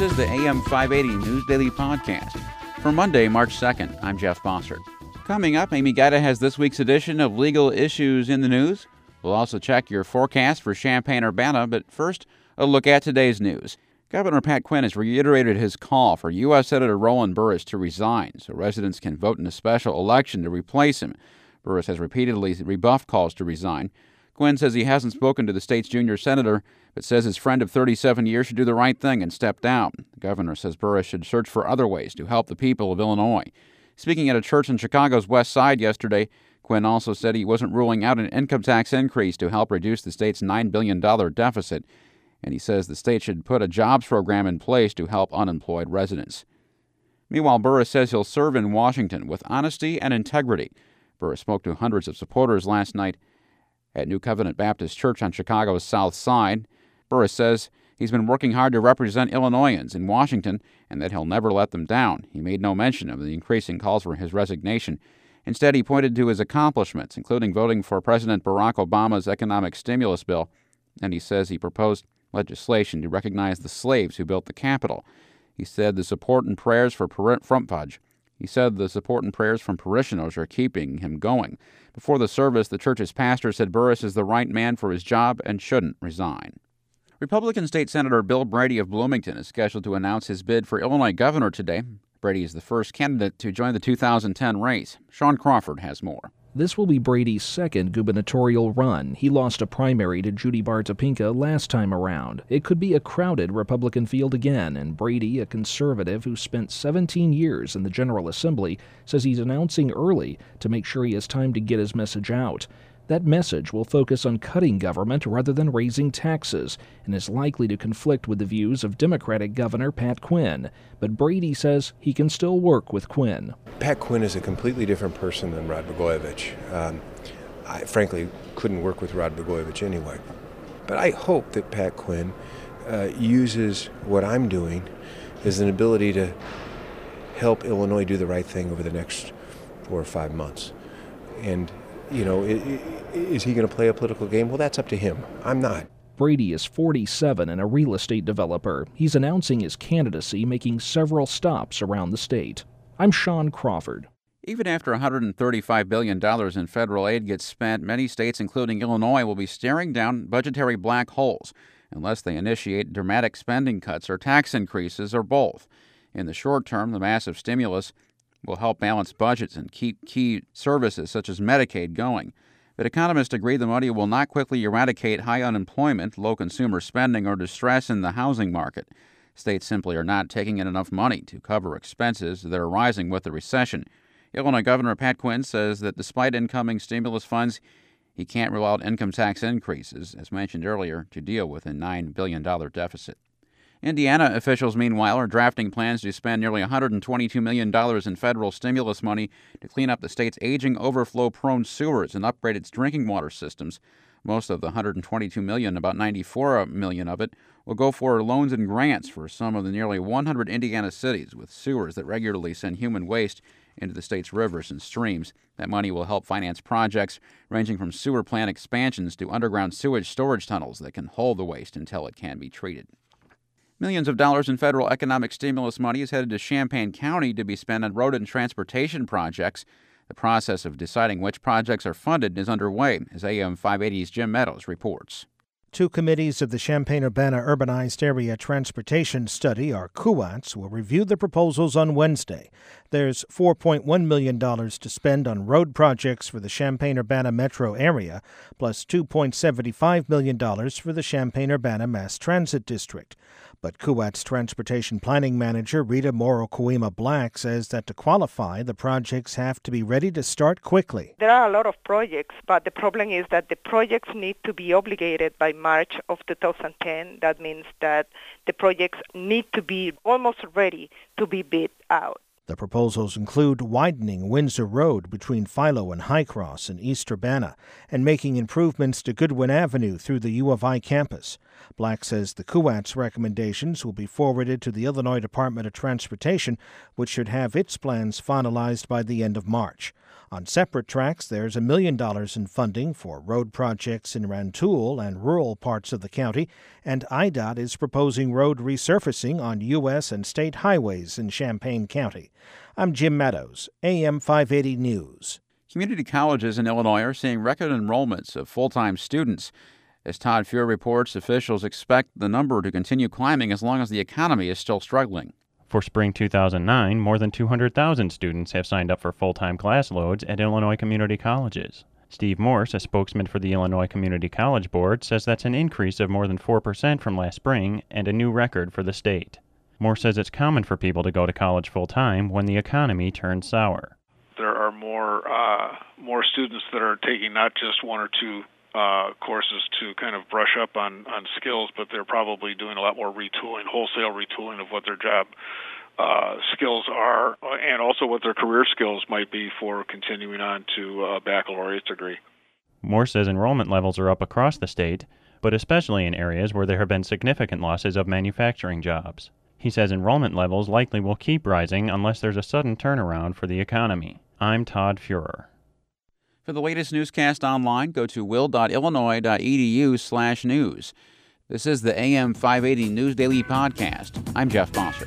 is the AM 580 News Daily Podcast. For Monday, March 2nd, I'm Jeff Bossert. Coming up, Amy Guida has this week's edition of Legal Issues in the News. We'll also check your forecast for Champaign-Urbana, but first, a look at today's news. Governor Pat Quinn has reiterated his call for U.S. Senator Roland Burris to resign so residents can vote in a special election to replace him. Burris has repeatedly rebuffed calls to resign. Quinn says he hasn't spoken to the state's junior senator, but says his friend of 37 years should do the right thing and step down. The governor says Burris should search for other ways to help the people of Illinois. Speaking at a church in Chicago's West Side yesterday, Quinn also said he wasn't ruling out an income tax increase to help reduce the state's $9 billion deficit, and he says the state should put a jobs program in place to help unemployed residents. Meanwhile, Burris says he'll serve in Washington with honesty and integrity. Burris spoke to hundreds of supporters last night at New Covenant Baptist Church on Chicago's South Side. Burris says he's been working hard to represent Illinoisans in Washington and that he'll never let them down. He made no mention of the increasing calls for his resignation. Instead, he pointed to his accomplishments, including voting for President Barack Obama's economic stimulus bill, and he says he proposed legislation to recognize the slaves who built the Capitol. He said the support and prayers from parishioners are keeping him going. Before the service, the church's pastor said Burris is the right man for his job and shouldn't resign. Republican State Senator Bill Brady of Bloomington is scheduled to announce his bid for Illinois governor today. Brady is the first candidate to join the 2010 race. Sean Crawford has more. This will be Brady's second gubernatorial run. He lost a primary to Judy Bar Topinka last time around. It could be a crowded Republican field again, and Brady, a conservative who spent 17 years in the General Assembly, says he's announcing early to make sure he has time to get his message out. That message will focus on cutting government rather than raising taxes, and is likely to conflict with the views of Democratic Governor Pat Quinn. But Brady says he can still work with Quinn. Pat Quinn is a completely different person than Rod Blagojevich. I frankly couldn't work with Rod Blagojevich anyway. But I hope that Pat Quinn uses what I'm doing as an ability to help Illinois do the right thing over the next 4 or 5 months. And is he going to play a political game? Well, that's up to him. I'm not. Brady is 47 and a real estate developer. He's announcing his candidacy, making several stops around the state. I'm Sean Crawford. Even after $135 billion in federal aid gets spent, many states, including Illinois, will be staring down budgetary black holes unless they initiate dramatic spending cuts or tax increases or both. In the short term, the massive stimulus will help balance budgets and keep key services such as Medicaid going. But economists agree the money will not quickly eradicate high unemployment, low consumer spending, or distress in the housing market. States simply are not taking in enough money to cover expenses that are rising with the recession. Illinois Governor Pat Quinn says that despite incoming stimulus funds, he can't rule out income tax increases, as mentioned earlier, to deal with a $9 billion deficit. Indiana officials, meanwhile, are drafting plans to spend nearly $122 million in federal stimulus money to clean up the state's aging, overflow-prone sewers and upgrade its drinking water systems. Most of the $122 million, about $94 million of it, will go for loans and grants for some of the nearly 100 Indiana cities with sewers that regularly send human waste into the state's rivers and streams. That money will help finance projects ranging from sewer plant expansions to underground sewage storage tunnels that can hold the waste until it can be treated. Millions of dollars in federal economic stimulus money is headed to Champaign County to be spent on road and transportation projects. The process of deciding which projects are funded is underway, as AM 580's Jim Meadows reports. 2 committees of the Champaign-Urbana Urbanized Area Transportation Study, or CUATS, will review the proposals on Wednesday. There's $4.1 million to spend on road projects for the Champaign-Urbana metro area, plus $2.75 million for the Champaign-Urbana Mass Transit District. But CUATS Transportation Planning Manager Rita Moro-Kuima Black says that to qualify, the projects have to be ready to start quickly. There are a lot of projects, but the problem is that the projects need to be obligated by March of 2010. That means that the projects need to be almost ready to be bid out. The proposals include widening Windsor Road between Philo and Highcross in East Urbana and making improvements to Goodwin Avenue through the U of I campus. Black says the CUATS recommendations will be forwarded to the Illinois Department of Transportation, which should have its plans finalized by the end of March. On separate tracks, there's $1 million in funding for road projects in Rantoul and rural parts of the county, and IDOT is proposing road resurfacing on U.S. and state highways in Champaign County. I'm Jim Meadows, AM 580 News. Community colleges in Illinois are seeing record enrollments of full-time students. As Todd Fuhr reports, officials expect the number to continue climbing as long as the economy is still struggling. For spring 2009, more than 200,000 students have signed up for full-time class loads at Illinois community colleges. Steve Morse, a spokesman for the Illinois Community College Board, says that's an increase of more than 4% from last spring and a new record for the state. Morse says it's common for people to go to college full-time when the economy turns sour. There are more students that are taking not just one or two courses to kind of brush up on skills, but they're probably doing a lot more retooling, wholesale retooling of what their job skills are, and also what their career skills might be for continuing on to a baccalaureate degree. Moore says enrollment levels are up across the state, but especially in areas where there have been significant losses of manufacturing jobs. He says enrollment levels likely will keep rising unless there's a sudden turnaround for the economy. I'm Todd Fuhr. For the latest newscast online, go to will.illinois.edu/news. This is the AM 580 News Daily Podcast. I'm Jeff Bossert.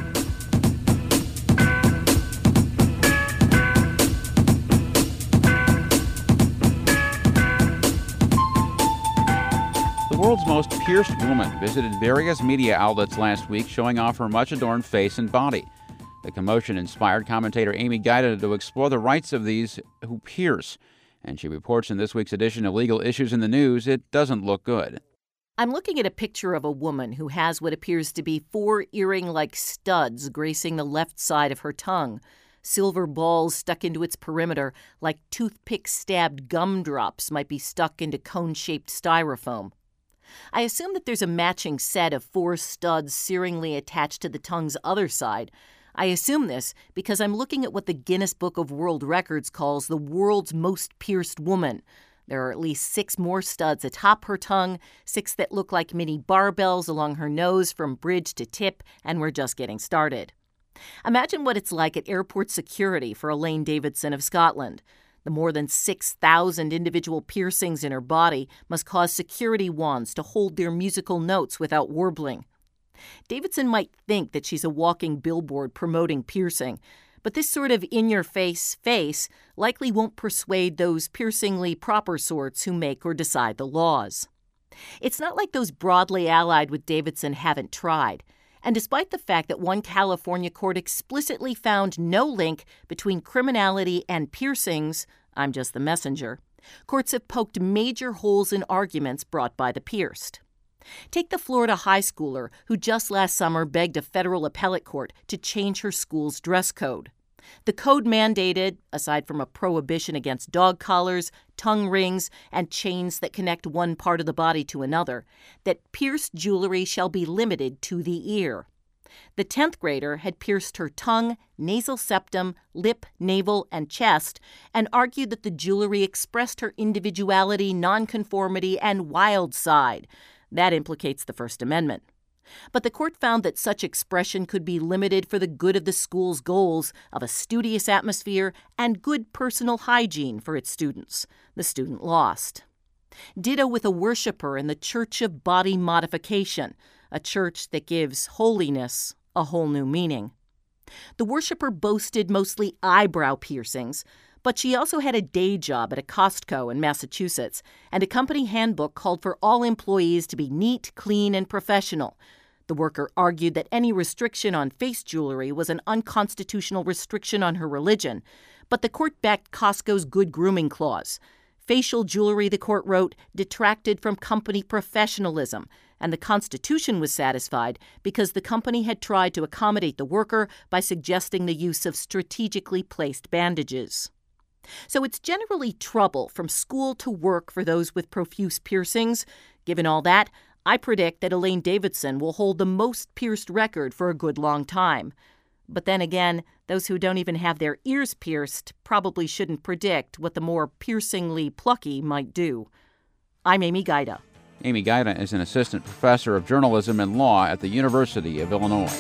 The world's most pierced woman visited various media outlets last week, showing off her much-adorned face and body. The commotion inspired commentator Amy Guida to explore the rights of these who pierce. And she reports in this week's edition of Legal Issues in the News, it doesn't look good. I'm looking at a picture of a woman who has what appears to be 4 earring-like studs gracing the left side of her tongue. Silver balls stuck into its perimeter like toothpick-stabbed gumdrops might be stuck into cone-shaped styrofoam. I assume that there's a matching set of 4 studs searingly attached to the tongue's other side. I assume this because I'm looking at what the Guinness Book of World Records calls the world's most pierced woman. There are at least 6 more studs atop her tongue, 6 that look like mini barbells along her nose from bridge to tip, and we're just getting started. Imagine what it's like at airport security for Elaine Davidson of Scotland. The more than 6,000 individual piercings in her body must cause security wands to hold their musical notes without warbling. Davidson might think that she's a walking billboard promoting piercing, but this sort of in-your-face face likely won't persuade those piercingly proper sorts who make or decide the laws. It's not like those broadly allied with Davidson haven't tried. And despite the fact that one California court explicitly found no link between criminality and piercings, I'm just the messenger, courts have poked major holes in arguments brought by the pierced. Take the Florida high schooler who just last summer begged a federal appellate court to change her school's dress code. The code mandated, aside from a prohibition against dog collars, tongue rings, and chains that connect one part of the body to another, that pierced jewelry shall be limited to the ear. The 10th grader had pierced her tongue, nasal septum, lip, navel, and chest, and argued that the jewelry expressed her individuality, nonconformity, and wild side. That implicates the First Amendment. But the court found that such expression could be limited for the good of the school's goals of a studious atmosphere and good personal hygiene for its students. The student lost. Ditto with a worshiper in the Church of Body Modification, a church that gives holiness a whole new meaning. The worshiper boasted mostly eyebrow piercings, but she also had a day job at a Costco in Massachusetts, and a company handbook called for all employees to be neat, clean, and professional. The worker argued that any restriction on face jewelry was an unconstitutional restriction on her religion, but the court backed Costco's good grooming clause. Facial jewelry, the court wrote, detracted from company professionalism, and the Constitution was satisfied because the company had tried to accommodate the worker by suggesting the use of strategically placed bandages. So it's generally trouble from school to work for those with profuse piercings. Given all that, I predict that Elaine Davidson will hold the most pierced record for a good long time. But then again, those who don't even have their ears pierced probably shouldn't predict what the more piercingly plucky might do. I'm Amy Gaida. Amy Gaida is an assistant professor of journalism and law at the University of Illinois.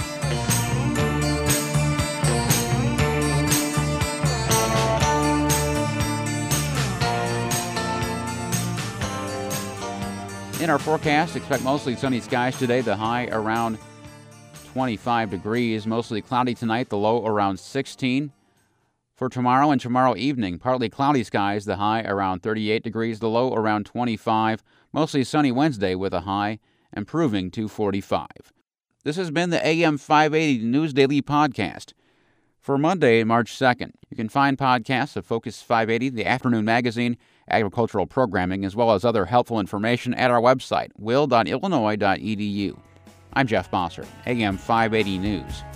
In our forecast, expect mostly sunny skies today, the high around 25 degrees. Mostly cloudy tonight, the low around 16. For tomorrow and tomorrow evening, partly cloudy skies, the high around 38 degrees, the low around 25. Mostly sunny Wednesday with a high improving to 45. This has been the AM 580 News Daily Podcast for Monday, March 2nd. You can find podcasts of Focus 580, the afternoon magazine, agricultural programming, as well as other helpful information at our website, will.illinois.edu. I'm Jeff Bossert, AM 580 News.